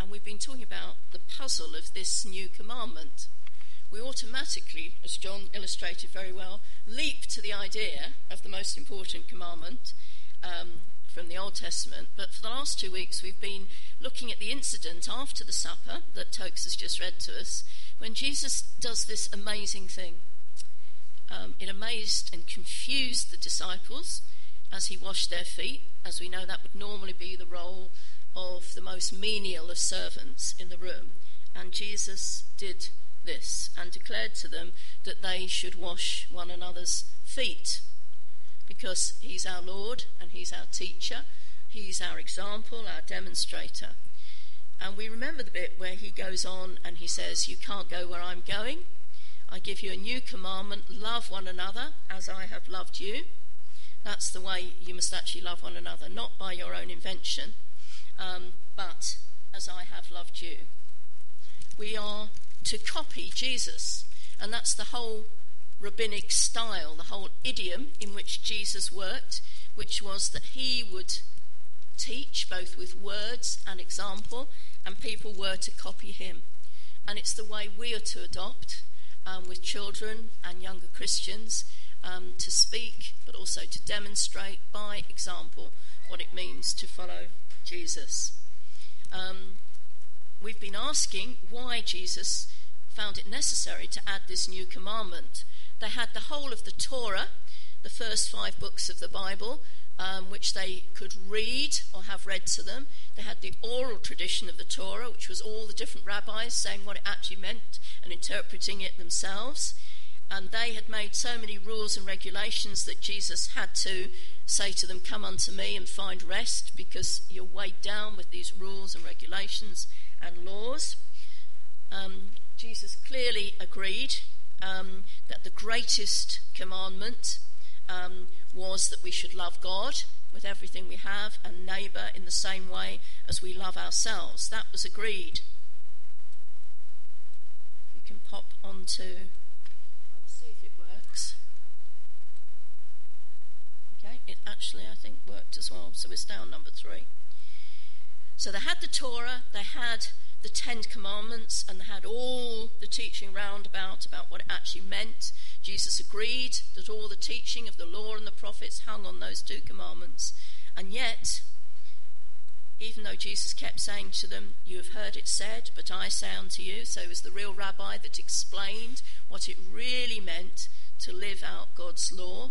and we've been talking about the puzzle of this new commandment. We automatically, as John illustrated very well, leap to the idea of the most important commandment from the Old Testament. But for the last 2 weeks, we've been looking at the incident after the supper that Tokes has just read to us, when Jesus does this amazing thing. It amazed and confused the disciples as he washed their feet. As we know, that would normally be the role of the most menial of servants in the room. And Jesus did this and declared to them that they should wash one another's feet, because he's our Lord and he's our teacher, he's our example, our demonstrator. And we remember the bit where he goes on and he says, you can't go where I'm going. I give you a new commandment, love one another as I have loved you. That's the way you must actually love one another, not by your own invention, but as I have loved you. We are to copy Jesus, and that's the whole rabbinic style, the whole idiom in which Jesus worked, which was that he would teach both with words and example, and people were to copy him. And it's the way we are to adopt with children and younger Christians, to speak but also to demonstrate by example what it means to follow Jesus. We've been asking why Jesus found it necessary to add this new commandment. They had the whole of the Torah, the first 5 books of the Bible, which they could read or have read to them. They had the oral tradition of the Torah, which was all the different rabbis saying what it actually meant and interpreting it themselves. And they had made so many rules and regulations that Jesus had to say to them, come unto me and find rest, because you're weighed down with these rules and regulations and laws. Jesus clearly agreed that the greatest commandment was that we should love God with everything we have and neighbour in the same way as we love ourselves. That was agreed. We can pop onto, I'll see if it works. Okay, it actually I think worked as well, so it's down number 3. So they had the Torah, they had the 10 commandments, and they had all the teaching round about what it actually meant. Jesus agreed that all the teaching of the law and the prophets hung on those 2 commandments. And yet, even though Jesus kept saying to them, you have heard it said, but I say unto you, so it was the real rabbi that explained what it really meant to live out God's law,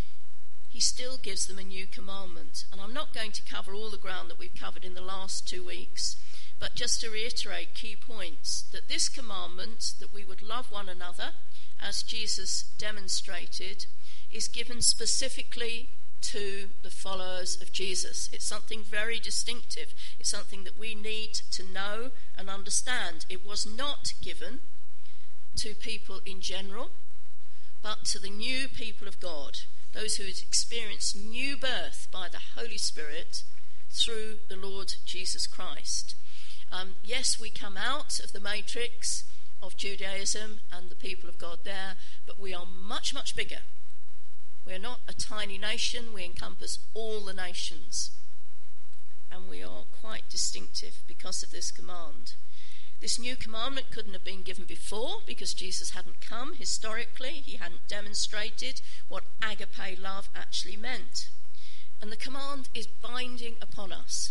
he still gives them a new commandment. And I'm not going to cover all the ground that we've covered in the last 2 weeks, but just to reiterate key points, that this commandment, that we would love one another, as Jesus demonstrated, is given specifically to the followers of Jesus. It's something very distinctive. It's something that we need to know and understand. It was not given to people in general, but to the new people of God, those who had experienced new birth by the Holy Spirit through the Lord Jesus Christ. Yes, we come out of the matrix of Judaism and the people of God there, but we are much, much bigger. We are not a tiny nation. We encompass all the nations, and we are quite distinctive because of this command. This new commandment couldn't have been given before, because Jesus hadn't come historically. He hadn't demonstrated what agape love actually meant. And the command is binding upon us.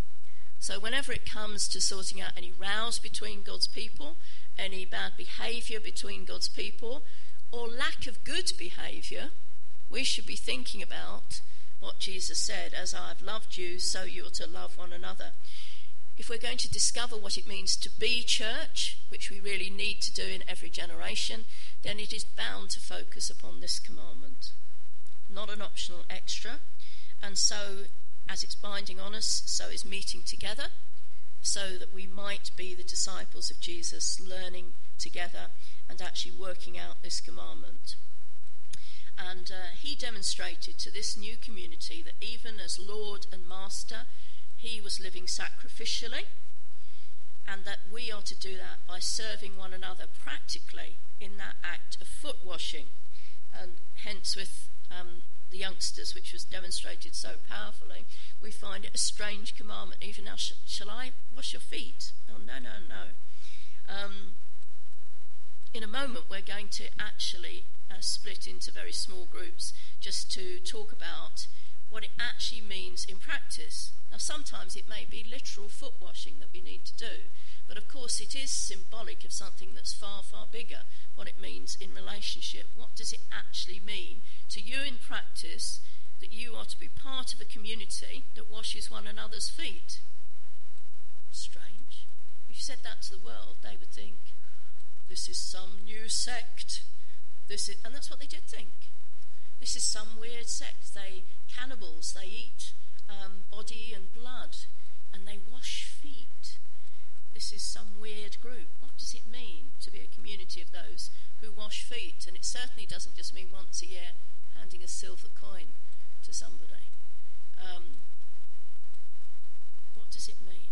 So whenever it comes to sorting out any rows between God's people, any bad behaviour between God's people, or lack of good behaviour, we should be thinking about what Jesus said, as I have loved you, so you're to love one another. If we're going to discover what it means to be church, which we really need to do in every generation, then it is bound to focus upon this commandment, not an optional extra. And so, as it's binding on us, so is meeting together, so that we might be the disciples of Jesus, learning together and actually working out this commandment. And he demonstrated to this new community that even as Lord and Master, he was living sacrificially, and that we are to do that by serving one another practically in that act of foot washing. And hence with the youngsters, which was demonstrated so powerfully, we find it a strange commandment. Even now, shall I wash your feet? Oh, no. In a moment, we're going to actually split into very small groups just to talk about what it actually means in practice. Now, sometimes it may be literal foot washing that we need to do, but of course it is symbolic of something that's far, far bigger, what it means in relationship. What does it actually mean to you in practice that you are to be part of a community that washes one another's feet? Strange. If you said that to the world, they would think, this is some new sect. And that's what they did think. This is some weird sect. They cannibals. They eat body and blood, and they wash feet. This is some weird group. What does it mean to be a community of those who wash feet? And it certainly doesn't just mean once a year handing a silver coin to somebody. What does it mean?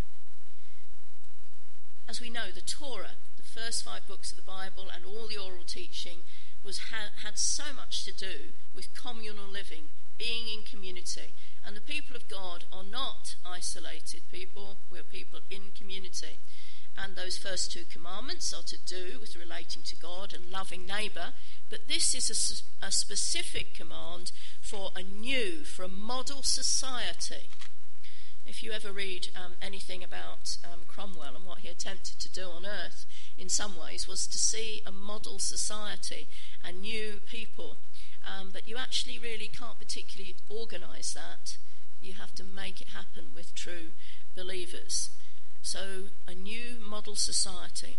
As we know, the Torah, the first 5 books of the Bible and all the oral teaching, had so much to do with communal living, being in community. And the people of God are not isolated people, we're people in community. And those first 2 commandments are to do with relating to God and loving neighbour, but this is a specific command for a model society. If you ever read anything about Cromwell and what he attempted to do on earth, in some ways, was to see a model society and new people. But you actually really can't particularly organise that. You have to make it happen with true believers. So, a new model society.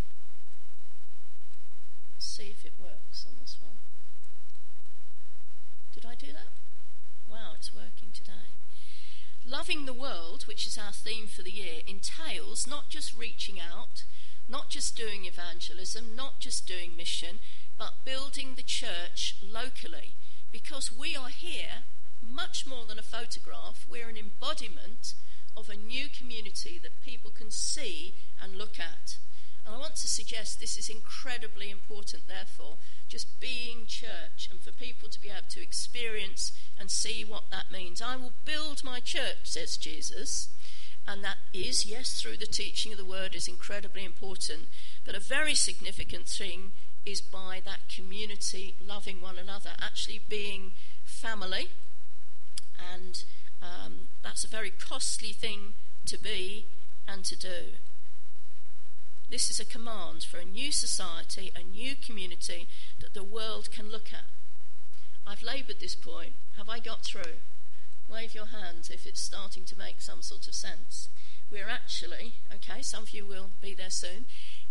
Let's see if it works on this one. Did I do that? Wow, it's working today. Loving the world, which is our theme for the year, entails not just reaching out, not just doing evangelism, not just doing mission, but building the church locally. Because we are here, much more than a photograph, we're an embodiment of a new community that people can see and look at. And I want to suggest this is incredibly important, therefore, just being church and for people to be able to experience and see what that means. I will build my church, says Jesus, and that is, yes, through the teaching of the word is incredibly important, but a very significant thing is by that community loving one another, actually being family, and that's a very costly thing to be and to do. This is a command for a new society, a new community that the world can look at. I've laboured this point. Have I got through? Wave your hands if it's starting to make some sort of sense. We're actually, okay, some of you will be there soon,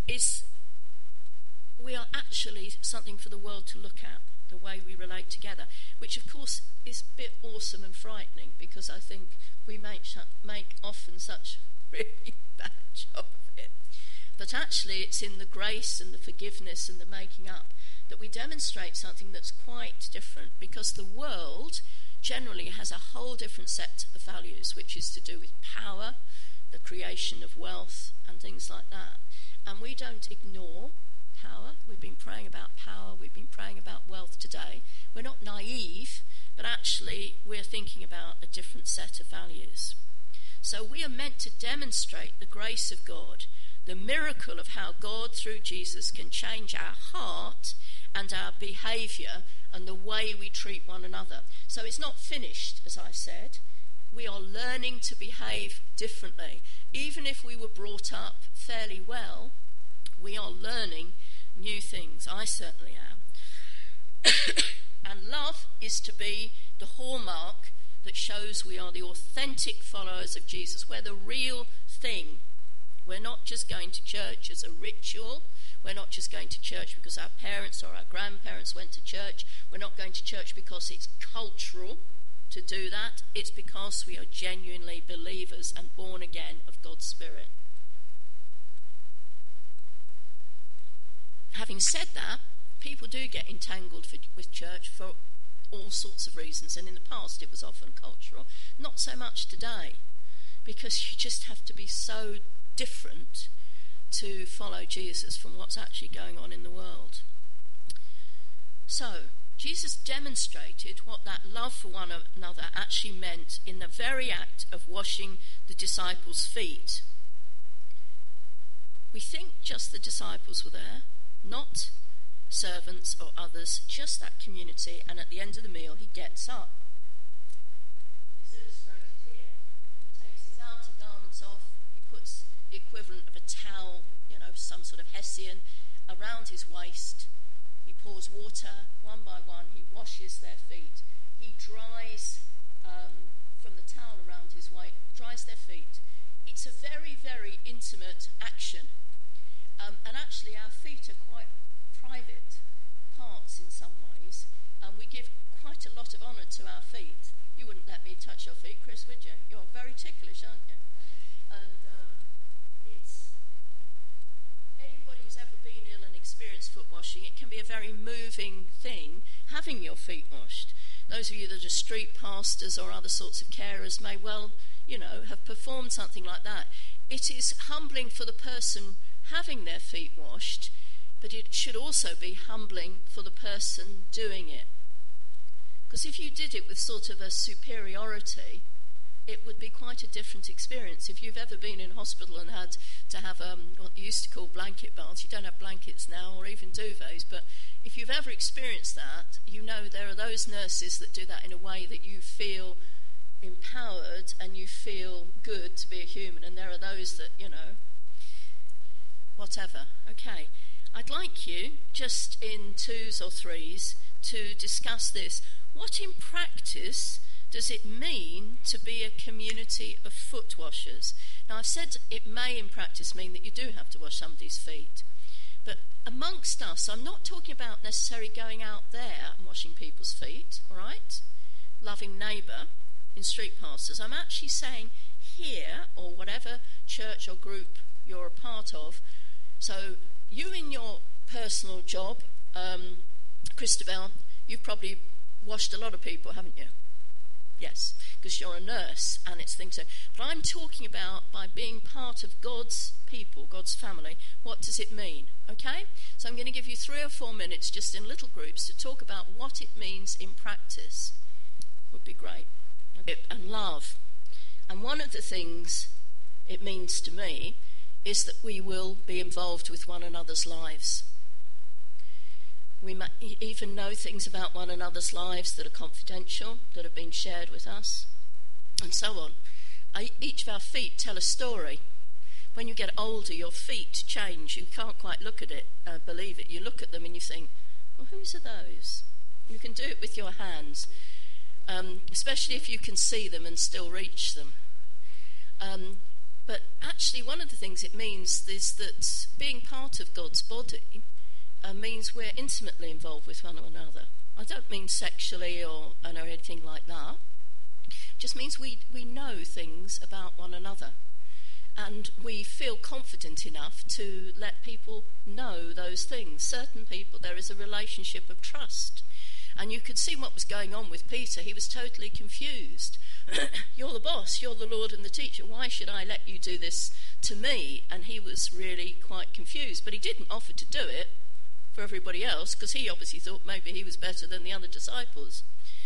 we are actually something for the world to look at, the way we relate together, which of course is a bit awesome and frightening, because I think we make often such really bad job of it. But actually it's in the grace and the forgiveness and the making up that we demonstrate something that's quite different, because the world generally has a whole different set of values, which is to do with power, the creation of wealth and things like that. And we don't ignore power. We've been praying about power, we've been praying about wealth today. We're not naive, but actually we're thinking about a different set of values. So we are meant to demonstrate the grace of God, the miracle of how God through Jesus can change our heart and our behaviour and the way we treat one another. So it's not finished, as I said. We are learning to behave differently. Even if we were brought up fairly well, we are learning new things. I certainly am. And love is to be the hallmark that shows we are the authentic followers of Jesus. We're the real thing. We're not just going to church as a ritual. We're not just going to church because our parents or our grandparents went to church. We're not going to church because it's cultural to do that. It's because we are genuinely believers and born again of God's Spirit. Having said that, people do get entangled with church for all sorts of reasons, and in the past it was often cultural. Not so much today, because you just have to be so different to follow Jesus from what's actually going on in the world. So, Jesus demonstrated what that love for one another actually meant in the very act of washing the disciples' feet. We think just the disciples were there, not servants or others, just that community, and at the end of the meal he gets up. It's illustrated here. He takes his outer garments off, he puts the equivalent of a towel, some sort of hessian, around his waist. He pours water, one by one, he washes their feet. He dries from the towel around his waist, dries their feet. It's a very, very intimate action. And actually our feet are quite private parts in some ways, and we give quite a lot of honour to our feet. You wouldn't let me touch your feet, Chris, would you? You're very ticklish, aren't you? And it's anybody who's ever been ill and experienced foot washing, it can be a very moving thing having your feet washed. Those of you that are street pastors or other sorts of carers may well, have performed something like that. It is humbling for the person having their feet washed, but it should also be humbling for the person doing it. Because if you did it with sort of a superiority, it would be quite a different experience. If you've ever been in hospital and had to have what you used to call blanket baths, you don't have blankets now or even duvets, but if you've ever experienced that, there are those nurses that do that in a way that you feel empowered and you feel good to be a human, and there are those that, whatever. Okay, I'd like you, just in twos or threes, to discuss this. What in practice does it mean to be a community of foot washers? Now, I've said it may in practice mean that you do have to wash somebody's feet. But amongst us, I'm not talking about necessarily going out there and washing people's feet, all right? Loving neighbour in street pastors. I'm actually saying here, or whatever church or group you're a part of. So you in your personal job, Christabel, you've probably washed a lot of people, haven't you? Yes, because you're a nurse and it's things. But I'm talking about by being part of God's people, God's family. What does it mean? Okay? So I'm going to give you 3 or 4 minutes just in little groups to talk about what it means in practice. Would be great. And love. And one of the things it means to me is that we will be involved with one another's lives. We might even know things about one another's lives that are confidential, that have been shared with us, and so on. Each of our feet tell a story. When you get older, your feet change. You can't quite look at it, believe it. You look at them and you think, well, whose are those? You can do it with your hands, especially if you can see them and still reach them. But actually, one of the things it means is that being part of God's body means we're intimately involved with one another. I don't mean sexually or anything like that. It just means we know things about one another. And we feel confident enough to let people know those things. Certain people, there is a relationship of trust. And you could see what was going on with Peter. He was totally confused. You're the boss, you're the Lord and the teacher. Why should I let you do this to me? And he was really quite confused. But he didn't offer to do it for everybody else, because he obviously thought maybe he was better than the other disciples.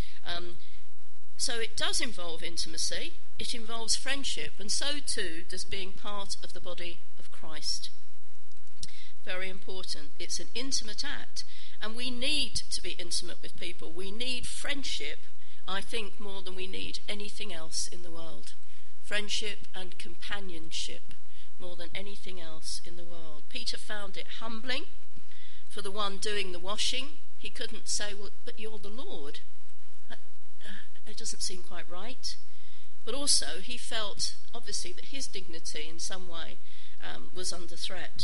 So it does involve intimacy, it involves friendship, and so too does being part of the body of Christ. Very important. It's an intimate act, and we need to be intimate with people. We need friendship, I think, more than we need anything else in the world. Friendship and companionship more than anything else in the world. Peter found it humbling for the one doing the washing. He couldn't say, well, but you're the Lord. It doesn't seem quite right. But also he felt, obviously, that his dignity in some way was under threat.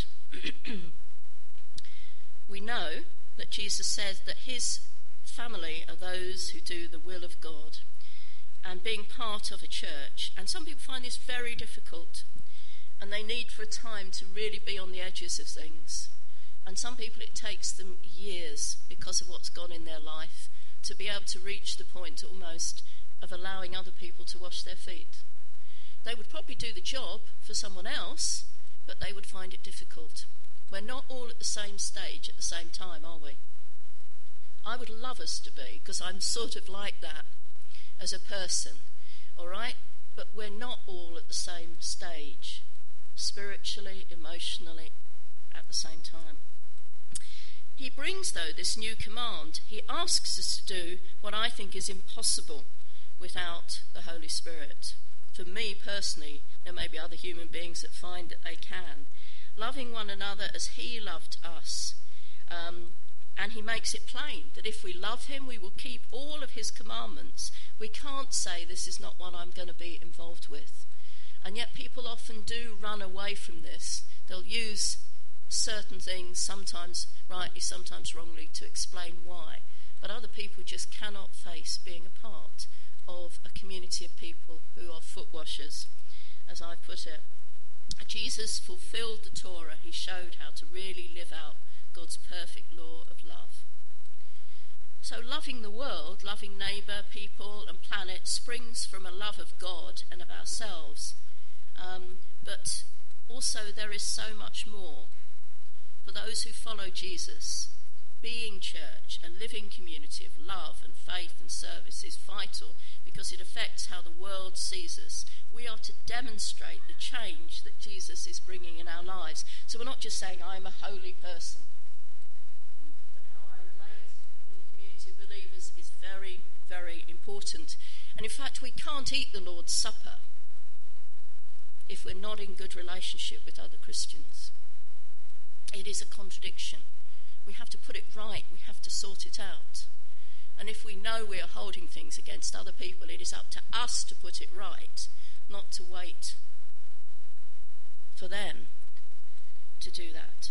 We know that Jesus said that his family are those who do the will of God, and being part of a church. And some people find this very difficult, and they need for a time to really be on the edges of things. And some people, it takes them years because of what's gone in their life to be able to reach the point almost of allowing other people to wash their feet. They would probably do the job for someone else, but they would find it difficult. We're not all at the same stage at the same time, are we? I would love us to be, because I'm sort of like that as a person, all right? But we're not all at the same stage, spiritually, emotionally, at the same time. He brings, though, this new command. He asks us to do what I think is impossible without the Holy Spirit. For me personally, there may be other human beings that find that they can. Loving one another as he loved us. And he makes it plain that if we love him, we will keep all of his commandments. We can't say this is not one I'm going to be involved with. And yet people often do run away from this. They'll use certain things, sometimes rightly, sometimes wrongly, to explain why. But other people just cannot face being a part of a community of people who are foot washers, as I put it. Jesus fulfilled the Torah. He showed how to really live out God's perfect law of love. So loving the world, loving neighbour, people and planet springs from a love of God and of ourselves. But also there is so much more. For those who follow Jesus, being church and living community of love and faith and service is vital because it affects how the world sees us. We are to demonstrate the change that Jesus is bringing in our lives. So we're not just saying, I'm a holy person. But how I relate in the community of believers is very, very important. And in fact, we can't eat the Lord's Supper if we're not in good relationship with other Christians. It is a contradiction. We have to put it right. We have to sort it out. And if we know we are holding things against other people, it is up to us to put it right, not to wait for them to do that.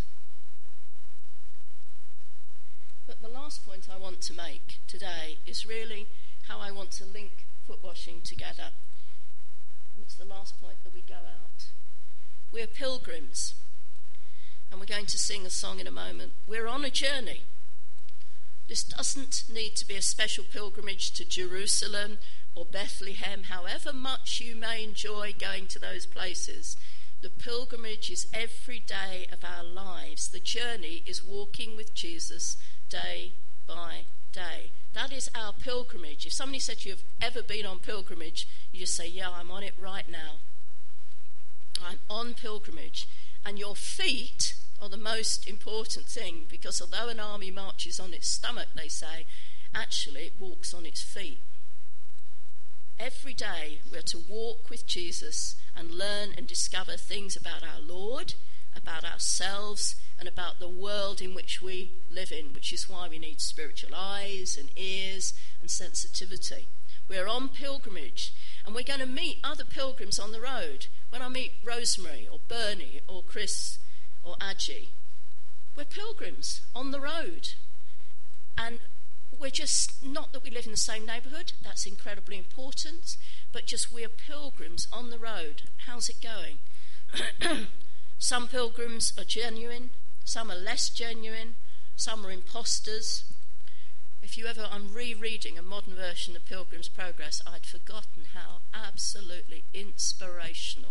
But the last point I want to make today is really how I want to link foot washing together. And it's the last point that we go out. We're pilgrims. And we're going to sing a song in a moment. We're on a journey. This doesn't need to be a special pilgrimage to Jerusalem or Bethlehem, however much you may enjoy going to those places. The pilgrimage is every day of our lives. The journey is walking with Jesus day by day. That is our pilgrimage. If somebody said to you, have ever been on pilgrimage, you just say, yeah, I'm on it right now. I'm on pilgrimage. And your feet are the most important thing, because although an army marches on its stomach, they say, actually it walks on its feet. Every day we're to walk with Jesus and learn and discover things about our Lord, about ourselves, and about the world in which we live in, which is why we need spiritual eyes and ears and sensitivity. We're on pilgrimage, and we're going to meet other pilgrims on the road. When I meet Rosemary or Bernie or Chris or Adji, we're pilgrims on the road. And we're just, not that we live in the same neighbourhood, that's incredibly important, but just we're pilgrims on the road. How's it going? Some pilgrims are genuine, some are less genuine, some are imposters. I'm rereading a modern version of Pilgrim's Progress. I'd forgotten how absolutely inspirational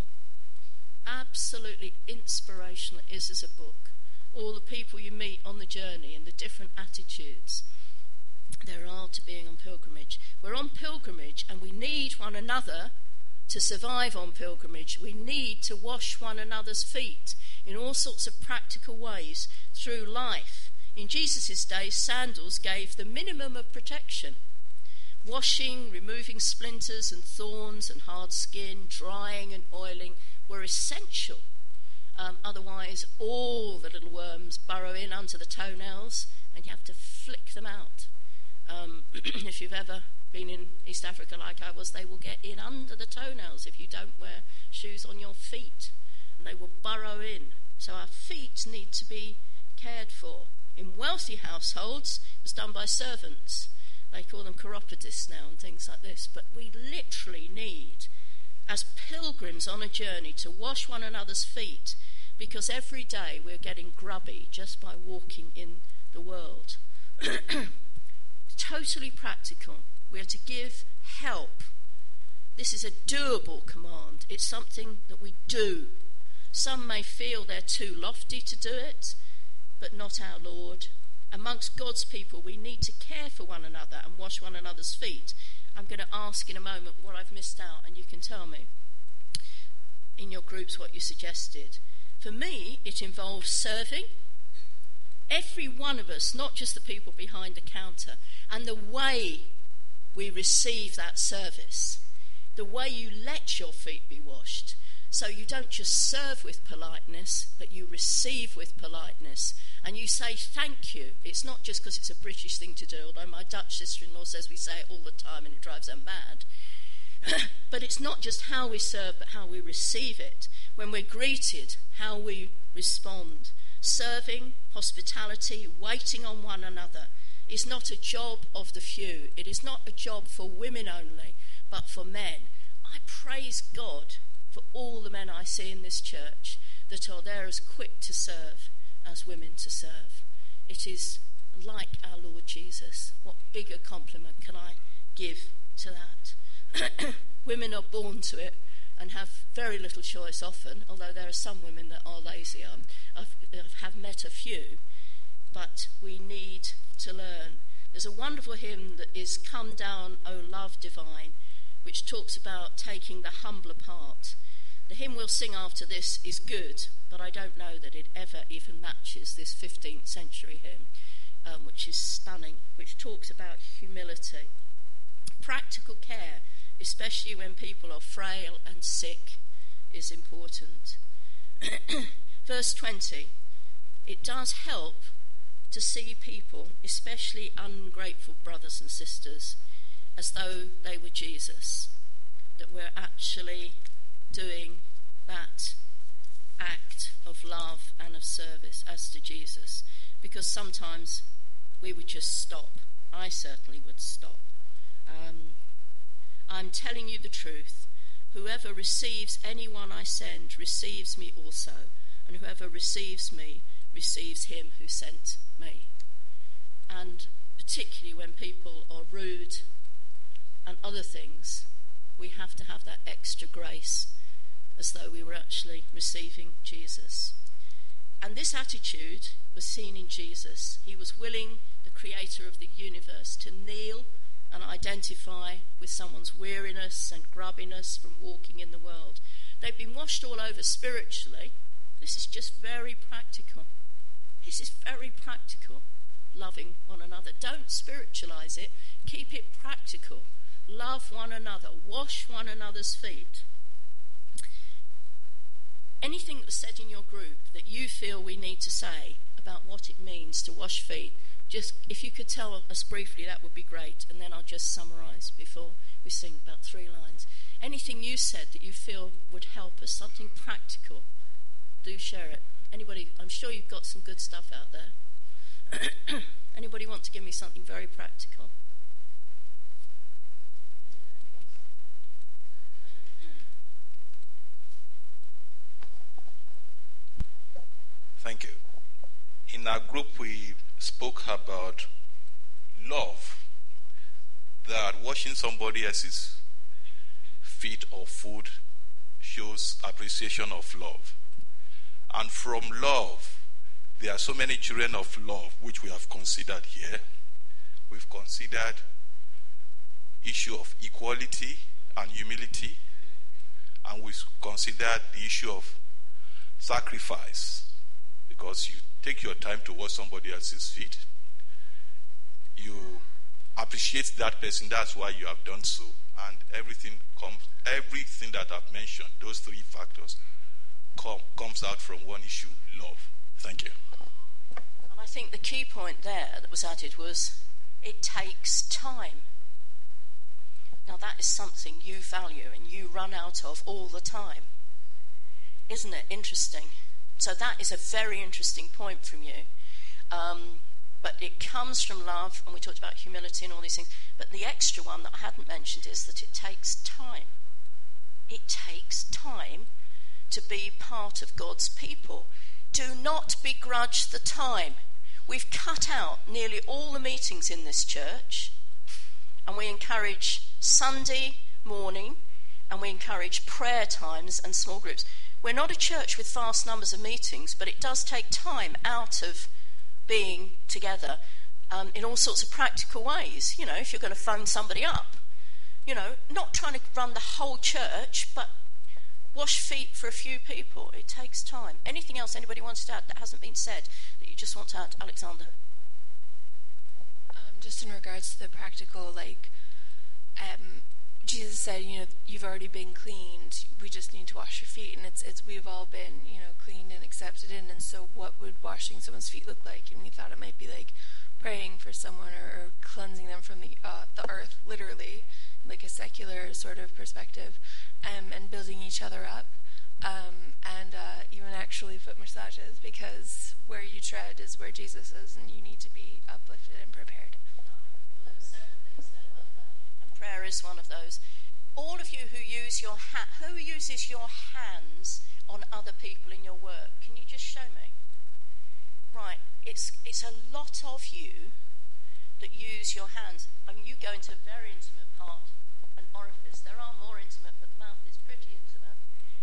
it is as a book. All the people you meet on the journey and the different attitudes there are to being on pilgrimage. We're on pilgrimage and we need one another to survive on pilgrimage. We need to wash one another's feet in all sorts of practical ways through life. In Jesus' day, sandals gave the minimum of protection. Washing, removing splinters and thorns and hard skin, drying and oiling were essential. Otherwise, all the little worms burrow in under the toenails and you have to flick them out. If you've ever been in East Africa like I was, they will get in under the toenails if you don't wear shoes on your feet. And they will burrow in. So our feet need to be cared for. In wealthy households, it was done by servants. They call them chiropodists now and things like this. But we literally need, as pilgrims on a journey, to wash one another's feet, because every day we're getting grubby just by walking in the world. Totally practical. We're to give help. This is a doable command. It's something that we do. Some may feel they're too lofty to do it, but not our Lord amongst God's people, we need to care for one another and wash one another's feet. I'm going to ask in a moment what I've missed out, and you can tell me in your groups what you suggested. For me, it involves serving. Every one of us, not just the people behind the counter, and the way we receive that service, the way you let your feet be washed. So you don't just serve with politeness, but you receive with politeness. And you say thank you. It's not just because it's a British thing to do, although my Dutch sister-in-law says we say it all the time and it drives her mad. But it's not just how we serve, but how we receive it. When we're greeted, how we respond. Serving, hospitality, waiting on one another is not a job of the few. It is not a job for women only, but for men. I praise God for all the men I see in this church that are there as quick to serve as women to serve. It is like our Lord Jesus. What bigger compliment can I give to that? Women are born to it and have very little choice often, although there are some women that are lazy. I have met a few, but we need to learn. There's a wonderful hymn that is Come Down, O Love Divine, which talks about taking the humbler part. The hymn we'll sing after this is good, but I don't know that it ever even matches this 15th century hymn, which is stunning, which talks about humility. Practical care, especially when people are frail and sick, is important. Verse 20, it does help to see people, especially ungrateful brothers and sisters, as though they were Jesus, that we're actually doing that act of love and of service as to Jesus, because sometimes we would just stop. I certainly would stop. I'm telling you the truth. Whoever receives anyone I send receives me also, and whoever receives me receives him who sent me. And particularly when people are rude and other things, we have to have that extra grace, as though we were actually receiving Jesus. And this attitude was seen in Jesus. He was willing, the creator of the universe, to kneel and identify with someone's weariness and grubbiness from walking in the world. They've been washed all over spiritually. This is just very practical. This is very practical, loving one another. Don't spiritualize it. Keep it practical. Love one another. Wash one another's feet. Anything that was said in your group that you feel we need to say about what it means to wash feet, just if you could tell us briefly, that would be great. And then I'll just summarise before we sing about 3 lines. Anything you said that you feel would help us, something practical, do share it. Anybody, I'm sure you've got some good stuff out there. Anybody want to give me something very practical? Thank you. In our group, we spoke about love, that washing somebody else's feet or food shows appreciation of love. And from love, there are so many children of love which we have considered here. We've considered issue of equality and humility, and we've considered the issue of sacrifice, because you take your time to wash somebody else's feet. You appreciate that person, that's why you have done so. And everything that I've mentioned, those 3 factors, comes out from one issue, love. Thank you. And I think the key point there that was added was, it takes time. Now that is something you value and you run out of all the time. Isn't it interesting? So that is a very interesting point from you. But it comes from love, and we talked about humility and all these things. But the extra one that I hadn't mentioned is that it takes time. It takes time to be part of God's people. Do not begrudge the time. We've cut out nearly all the meetings in this church, and we encourage Sunday morning, and we encourage prayer times and small groups. We're not a church with vast numbers of meetings, but it does take time out of being together in all sorts of practical ways. You know, if you're going to phone somebody up, you know, not trying to run the whole church, but wash feet for a few people. It takes time. Anything else anybody wants to add that hasn't been said that you just want to add, Alexander? Just in regards to the practical, like, Jesus said, you know, you've already been cleaned. We just need to wash your feet, and it's we've all been, you know, cleaned and accepted in. And so, what would washing someone's feet look like? And we thought it might be like praying for someone or cleansing them from the earth, literally, like a secular sort of perspective, and building each other up, and even actually foot massages, because where you tread is where Jesus is, and you need to be uplifted and prepared. Well, there were several things there about that, and prayer is one of those. All of you who use who uses your hands on other people in your work, can you just show me? Right, it's a lot of you that use your hands. I mean, you go into a very intimate part, an orifice. There are more intimate, but the mouth is pretty intimate.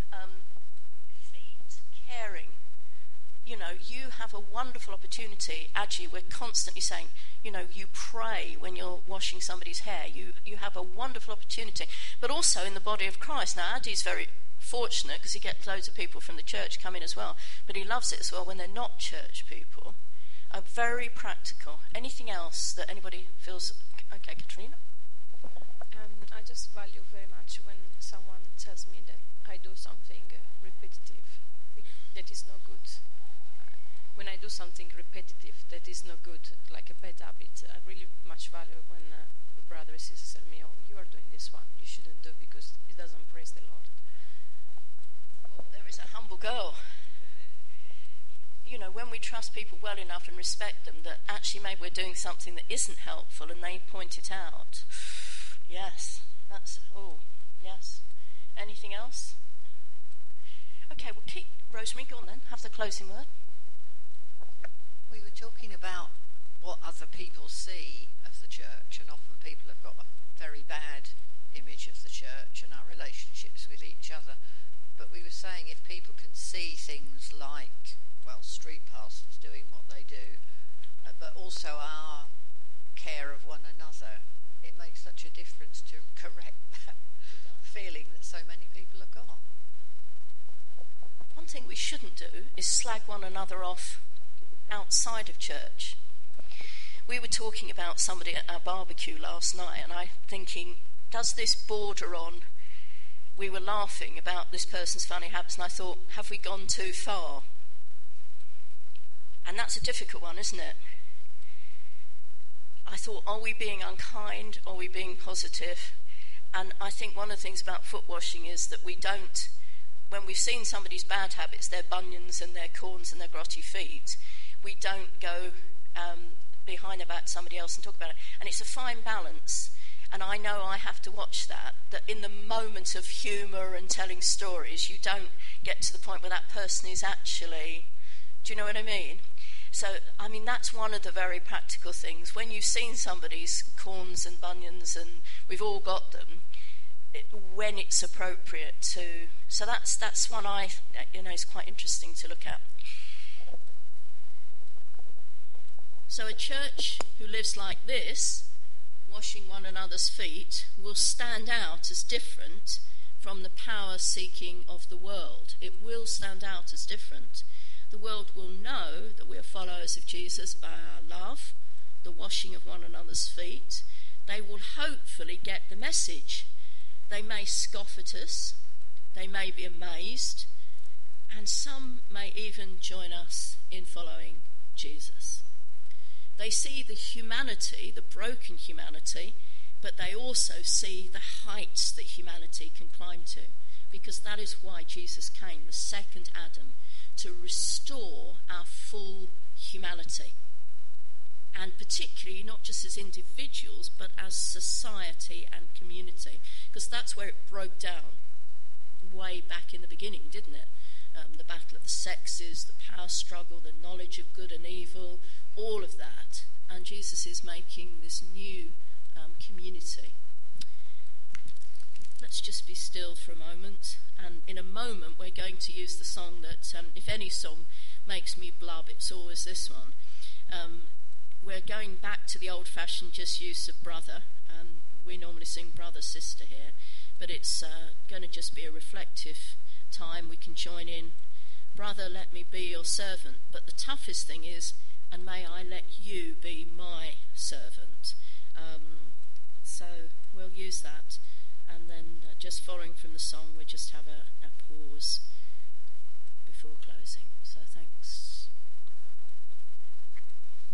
Feet, caring. You know, you have a wonderful opportunity. Actually, we're constantly saying, you know, you pray when you're washing somebody's hair. You have a wonderful opportunity. But also in the body of Christ. Now, Addy's very fortunate because he gets loads of people from the church come in as well. But he loves it as well when they're not church people. Very practical. Anything else that anybody feels... Okay, Katrina? I just value very much when someone tells me that I do something repetitive that is no good. When I do something repetitive that is no good, like a bad habit, I really much value when the brother or sister tell me, oh, you are doing this one, you shouldn't do because it doesn't praise the Lord. Well, there is a humble girl. You know, when we trust people well enough and respect them, that actually maybe we're doing something that isn't helpful and they point it out. Yes, yes. Anything else? Okay, we'll keep Rosemary, go on then, have the closing word. We were talking about what other people see of the church, and often people have got a very bad image of the church and our relationships with each other. But we were saying if people can see things like, well, street pastors doing what they do, but also our care of one another, it makes such a difference to correct that feeling that so many people have got. One thing we shouldn't do is slag one another off outside of church. We were talking about somebody at our barbecue last night, and I'm thinking, does this border on... We were laughing about this person's funny habits, and I thought, have we gone too far? And that's a difficult one, isn't it? I thought, are we being unkind? Are we being positive? And I think one of the things about foot washing is that we don't, when we've seen somebody's bad habits, their bunions and their corns and their grotty feet, we don't go behind about somebody else and talk about it. And it's a fine balance. And I know I have to watch that in the moment of humour and telling stories, you don't get to the point where that person is actually, do you know what I mean? So, I mean, that's one of the very practical things. When you've seen somebody's corns and bunions, and we've all got them, when it's appropriate to... So that's one is quite interesting to look at. So a church who lives like this, washing one another's feet, will stand out as different from the power-seeking of the world. It will stand out as different. The world will know that we are followers of Jesus by our love, the washing of one another's feet. They will hopefully get the message. They may scoff at us, they may be amazed, and some may even join us in following Jesus. They see the humanity, the broken humanity, but they also see the heights that humanity can climb to, because that is why Jesus came, the second Adam, to restore our full humanity. And particularly not just as individuals, but as society and community, because that's where it broke down way back in the beginning, didn't it? The battle of the sexes, the power struggle, the knowledge of good and evil, all of that. And Jesus is making this new community. Let's just be still for a moment. And in a moment, we're going to use the song that, if any song makes me blub, it's always this one. we're going back to the old-fashioned just use of brother. We normally sing brother, sister here, but it's going to just be a reflective time. We can join in, brother, let me be your servant. But the toughest thing is, and may I let you be my servant. So we'll use that, and then just following from the song, we just have a pause.